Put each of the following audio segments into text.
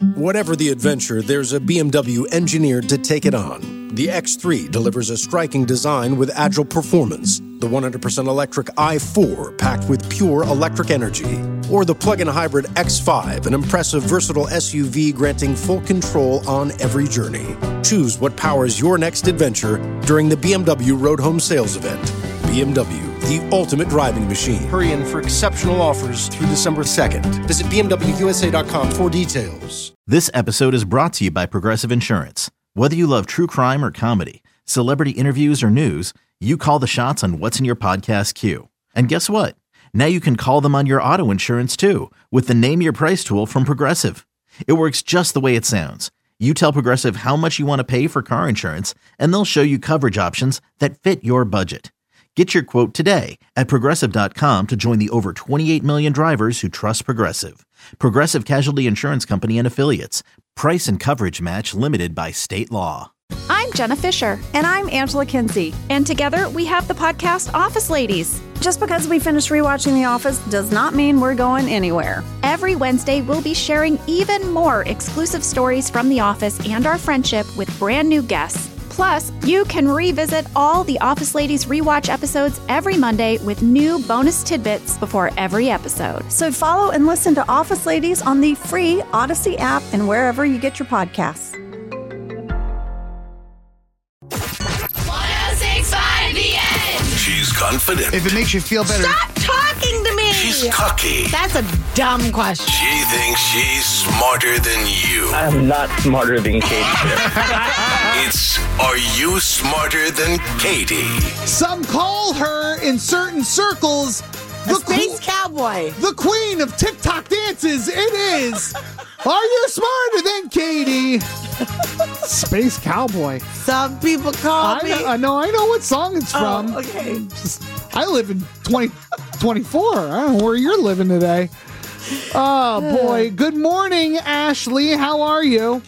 Whatever the adventure, there's a BMW engineered to take it on. The X3 delivers a striking design with agile performance. The 100% electric i4 packed with pure electric energy. Or the plug-in hybrid X5, an impressive versatile SUV granting full control on every journey. Choose what powers your next adventure during the BMW Road Home Sales Event. BMW, the ultimate driving machine. Hurry in for exceptional offers through December 2nd. Visit BMWUSA.com for details. This episode is brought to you by Progressive Insurance. Whether you love true crime or comedy, celebrity interviews or news, you call the shots on what's in your podcast queue. And guess what? Now you can call them on your auto insurance too with the Name Your Price tool from Progressive. It works just the way it sounds. You tell Progressive how much you want to pay for car insurance, and they'll show you coverage options that fit your budget. Get your quote today at Progressive.com to join the over 28 million drivers who trust Progressive. Progressive Casualty Insurance Company and Affiliates. Price and coverage match limited by state law. I'm Jenna Fisher. And I'm Angela Kinsey. And together we have the podcast Office Ladies. Just because we finished rewatching The Office does not mean we're going anywhere. Every Wednesday, we'll be sharing even more exclusive stories from The Office and our friendship with brand new guests. Plus, you can revisit all the Office Ladies rewatch episodes every Monday with new bonus tidbits before every episode. So follow and listen to Office Ladies on the free Odyssey app and wherever you get your podcasts. 106.5 The Edge. She's confident. If it makes you feel better. Stop talking to me. She's cocky. That's a dumb question. She thinks she's smarter than you. I'm not smarter than Katie. It's Are You Smarter Than Katie? Some call her in certain circles The Space Cowboy. The queen of TikTok dances. It is. Are You Smarter Than Katie? Space Cowboy. Some people call me. I know what song it's from. Okay. I live in 2024. I don't know where you're living today. Oh, boy. Good morning, Ashley. How are you?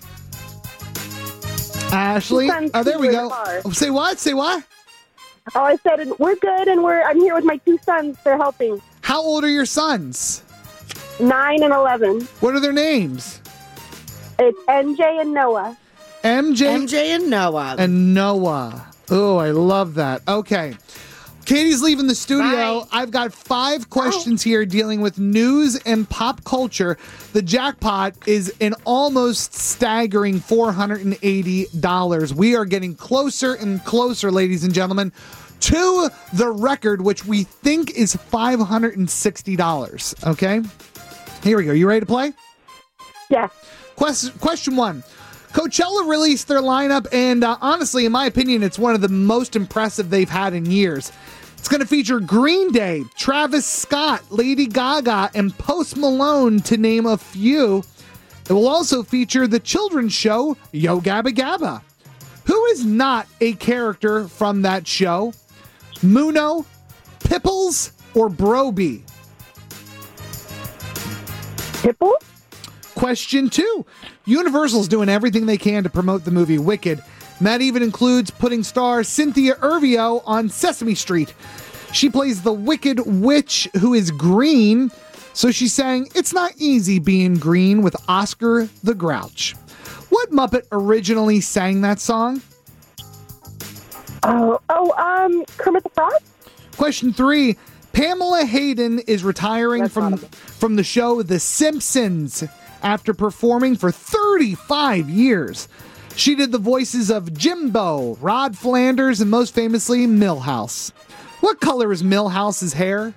Ashley? Oh, there we go. Oh, say what? Say what? Oh, I said we're good, and I'm here with my two sons. They're helping. How old are your sons? 9 and 11. What are their names? It's MJ and Noah. MJ and Noah. And Noah. Oh, I love that. Okay. Katie's leaving the studio. Bye. I've got 5 questions here dealing with news and pop culture. The jackpot is an almost staggering $480. We are getting closer and closer, ladies and gentlemen, to the record, which we think is $560. Okay? Here we go. You ready to play? Yes. Question 1. Coachella released their lineup, and honestly, in my opinion, it's one of the most impressive they've had in years. It's going to feature Green Day, Travis Scott, Lady Gaga, and Post Malone, to name a few. It will also feature the children's show, Yo Gabba Gabba. Who is not a character from that show? Muno, Pipples, or Broby? Pipples? Question 2. Universal's doing everything they can to promote the movie Wicked. And that even includes putting star Cynthia Erivo on Sesame Street. She plays the Wicked Witch who is green. So she sang It's Not Easy Being Green with Oscar the Grouch. What Muppet originally sang that song? Kermit the Frog? Question 3. Pamela Hayden is retiring from the show The Simpsons after performing for 35 years. She did the voices of Jimbo, Rod Flanders, and most famously, Milhouse. What color is Milhouse's hair?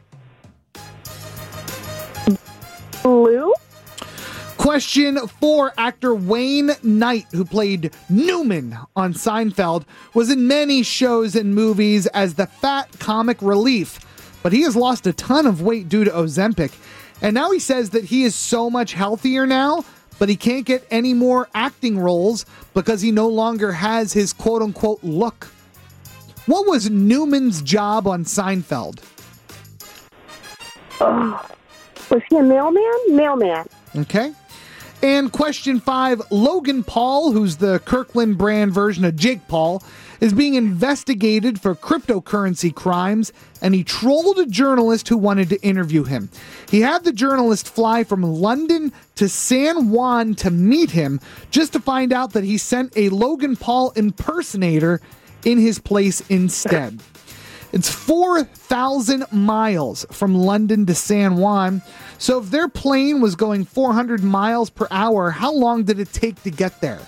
Blue? Question 4. Actor Wayne Knight, who played Newman on Seinfeld, was in many shows and movies as the fat comic relief, but he has lost a ton of weight due to Ozempic. And now he says that he is so much healthier now, but he can't get any more acting roles because he no longer has his quote-unquote look. What was Newman's job on Seinfeld? Was he a mailman? Mailman. Okay. And question 5, Logan Paul, who's the Kirkland brand version of Jake Paul, is being investigated for cryptocurrency crimes, and he trolled a journalist who wanted to interview him. He had the journalist fly from London to San Juan to meet him, just to find out that he sent a Logan Paul impersonator in his place instead. It's 4,000 miles from London to San Juan. So if their plane was going 400 miles per hour, how long did it take to get there?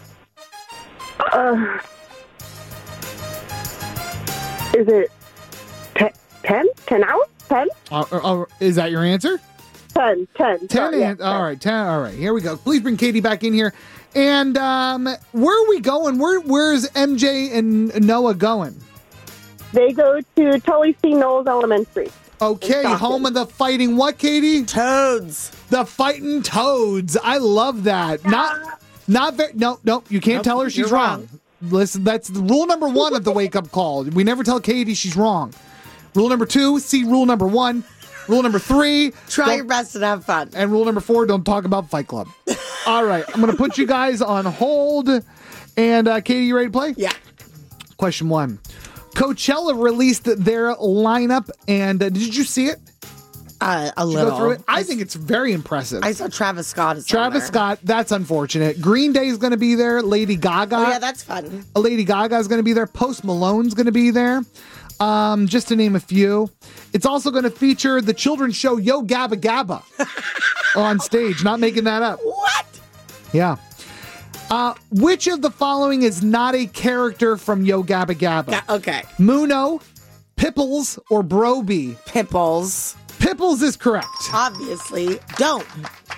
10 hours? 10? Is that your answer? 10. 10. All right, 10. All right, here we go. Please bring Katie back in here. And where are we going? Where is MJ and Noah going? They go to Tully C. Knowles Elementary. Okay, home of the fighting what, Katie? Toads. The fighting Toads. I love that. Not very. No, you can't tell her she's wrong. Listen, that's rule number 1 of the wake-up call. We never tell Katie she's wrong. Rule number 2, see rule number 1. Rule number 3, try your best and have fun. And rule number 4, don't talk about Fight Club. All right, I'm going to put you guys on hold. And Katie, you ready to play? Yeah. Question 1. Coachella released their lineup, and did you see it? A little. Go through it? I think it's very impressive. I saw Travis Scott. Travis Scott, that's unfortunate. Green Day is going to be there. Lady Gaga. Oh, yeah, that's fun. Lady Gaga is going to be there. Post Malone's going to be there. Just to name a few. It's also going to feature the children's show Yo Gabba Gabba on stage. Not making that up. What? Yeah. Which of the following is not a character from Yo Gabba Gabba? Okay. Muno, Pipples, or Broby? Pipples. Pipples is correct. Obviously. Don't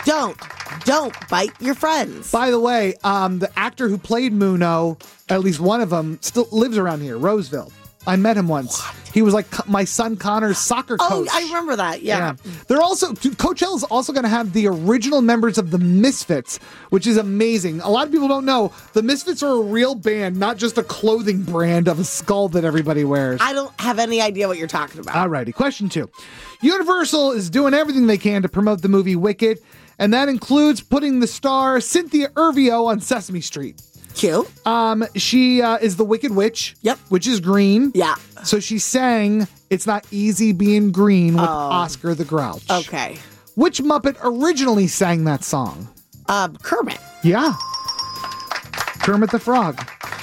bite your friends. By the way, the actor who played Muno, at least one of them, still lives around here, Roseville. I met him once. What? He was like my son Connor's soccer coach. Oh, I remember that. Yeah. They're also Coachella's also going to have the original members of the Misfits, which is amazing. A lot of people don't know the Misfits are a real band, not just a clothing brand of a skull that everybody wears. I don't have any idea what you're talking about. Alrighty, question 2. Universal is doing everything they can to promote the movie Wicked, and that includes putting the star Cynthia Erivo on Sesame Street. Cute. She is the Wicked Witch. Yep. Which is green. Yeah. So she sang It's Not Easy Being Green with Oscar the Grouch. Okay. Which Muppet originally sang that song? Kermit. Yeah. Kermit the Frog.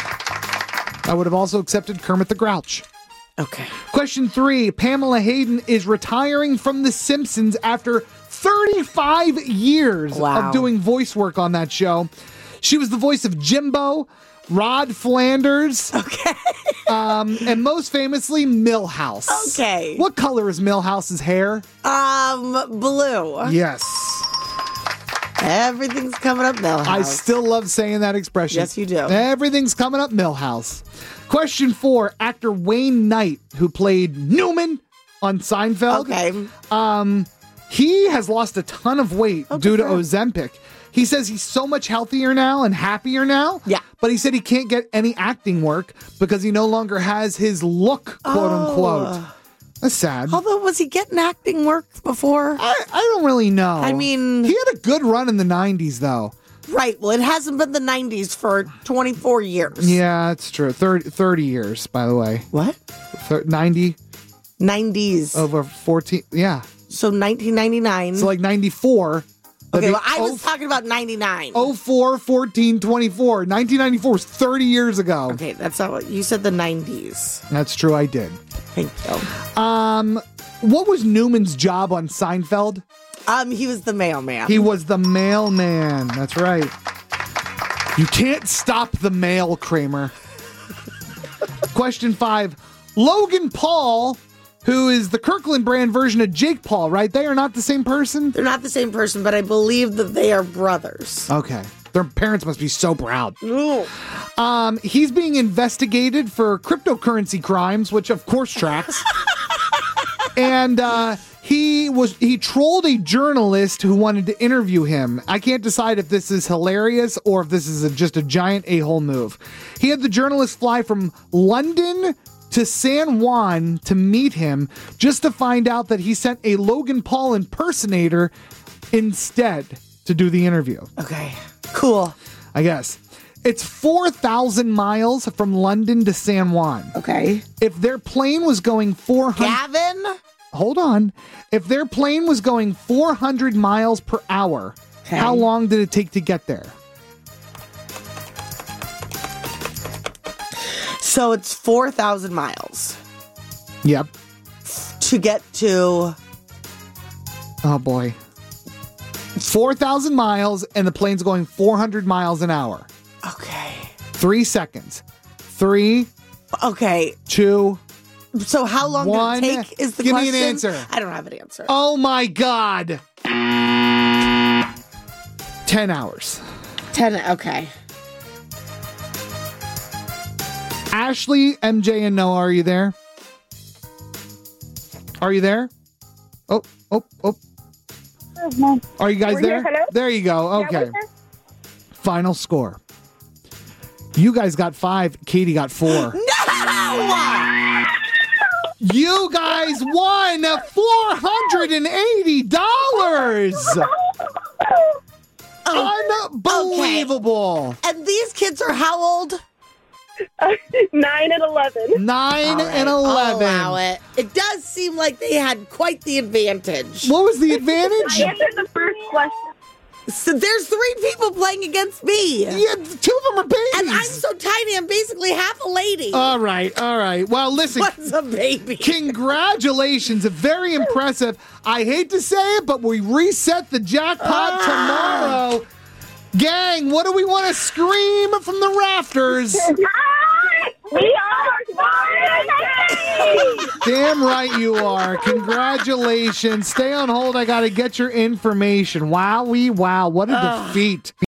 I would have also accepted Kermit the Grouch. Okay. Question 3. Pamela Hayden is retiring from The Simpsons after 35 years of doing voice work on that show. She was the voice of Jimbo, Rod Flanders. Okay. And most famously, Milhouse. Okay. What color is Milhouse's hair? Blue. Yes. Everything's coming up Milhouse. I still love saying that expression. Yes, you do. Everything's coming up Milhouse. Question 4. Actor Wayne Knight, who played Newman on Seinfeld. Okay. He has lost a ton of weight due to Ozempic. He says he's so much healthier now and happier now. Yeah. But he said he can't get any acting work because he no longer has his look, quote unquote. That's sad. Although, was he getting acting work before? I don't really know. I mean, he had a good run in the 90s, though. Right. Well, it hasn't been the 90s for 24 years. Yeah, it's true. 30 years, by the way. What? 90? 90s. Over 14. Yeah. So 1999. So like 94. Okay, well, I was talking about 99. 04, 14, 24. 1994 is 30 years ago. Okay, that's not what you said, the 90s. That's true, I did. Thank you. What was Newman's job on Seinfeld? He was the mailman. He was the mailman. That's right. You can't stop the mail, Kramer. Question 5. Logan Paul, who is the Kirkland brand version of Jake Paul, right? They are not the same person? They're not the same person, but I believe that they are brothers. Okay. Their parents must be so proud. Ooh. He's being investigated for cryptocurrency crimes, which of course tracks. And he trolled a journalist who wanted to interview him. I can't decide if this is hilarious or if this is just a giant a-hole move. He had the journalist fly from London to San Juan to meet him just to find out that he sent a Logan Paul impersonator instead. to do the interview. Okay. Cool. I guess. It's 4,000 miles from London to San Juan. Okay. If their plane was going 400... Gavin? Hold on. If their plane was going 400 miles per hour, Okay. how long did it take to get there? So it's 4,000 miles Yep. to get to... Oh, boy. 4,000 miles, and the plane's going 400 miles an hour. Okay. 3 seconds. 3, Okay. 2... So how long One. did it take is the Give question? me an answer. I don't have an answer. Oh, my God. 10 hours. 10. Okay. Ashley, MJ, and Noah, are you there? Are you there? Oh. Are you guys We're there? here. Hello? There you go. Yeah, Okay. we're here. Final score. You guys got 5. Katie got 4. No! You guys won $480. Unbelievable. And these kids are how old? 9 and 11. 9 All right, and 11. I'll allow it. It does seem like they had quite the advantage. What was the advantage? I answered the first question. So there's 3 people playing against me. Yeah, 2 of them are babies. And I'm so tiny, I'm basically half a lady. All right. Well, listen. What's a baby? Congratulations. Very impressive. I hate to say it, but we reset the jackpot tomorrow. Gang, what do we want to scream from the rafters? We are Smarter than Katie! Damn right you are. Congratulations. Stay on hold. I got to get your information. Wow, what a defeat.